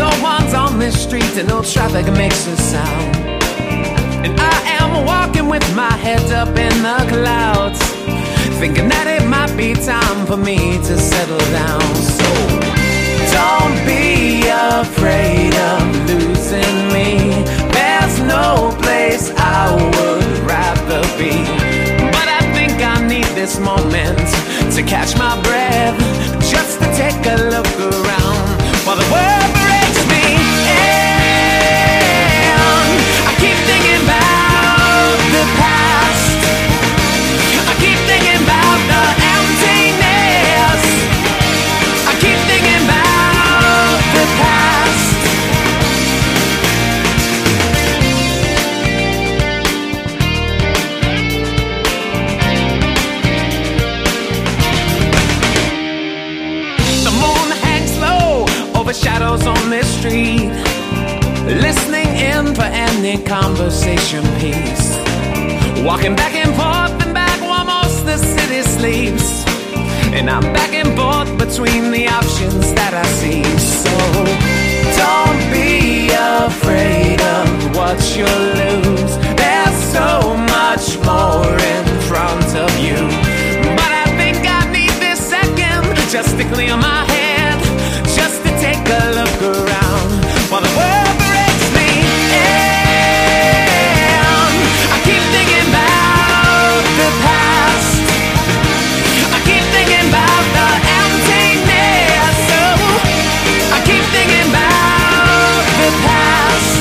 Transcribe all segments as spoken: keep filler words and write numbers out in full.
No one's on this street and no traffic makes a sound. And I am walking with my head up in the clouds, thinking that it might be time for me to settle down. So don't be afraid of losing me. There's no place I would rather be. But I think I need this moment to catch my breath, just to take a look around while the world breaks me. And I keep thinking about the past. I keep thinking about the emptiness. I keep thinking about the past. The moon hangs low over shadows on this street, listening in for any conversation piece. Walking back and forth and back while most the city sleeps, and I'm back and forth between the options that I see. So don't be afraid of what you'll lose. There's so much more in front of you. But I think I need this second just to clear my head, just to take a look around while the world breaks me. And I keep thinking about the past. I keep thinking about the emptiness. So I keep thinking about the past.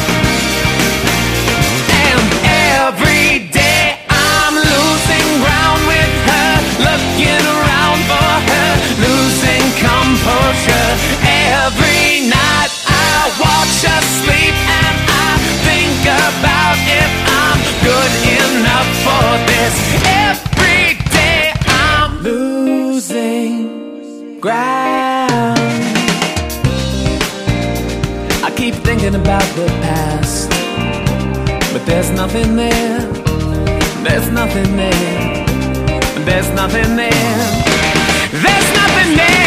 And every day I'm losing ground with her, looking around for her, losing composure. Every night I watch her sleep and I think about if I'm good enough for this. Every day I'm losing ground. I keep thinking about the past, but there's nothing there. There's nothing there. There's nothing there. There's nothing there.